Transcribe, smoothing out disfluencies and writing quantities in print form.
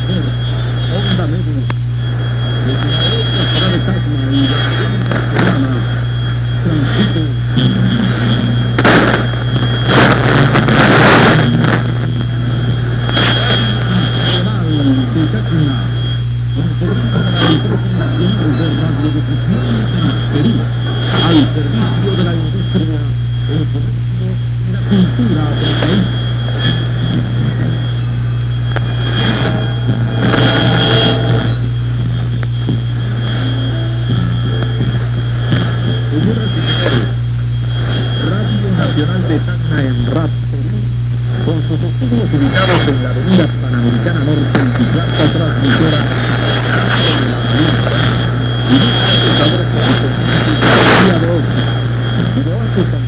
Onda Medio. Desde la otra para de Tacna y la segunda semana, transito. De Tacna, informando la Empresa Nacional de Radiodifusión en Perú, al servicio de la industria, el comercio y la cultura del país. Señoras y señores, Radio Nacional de Tacna en Rap Perú, con sus estudios ubicados en la avenida Panamericana Norte y su planta transmisora y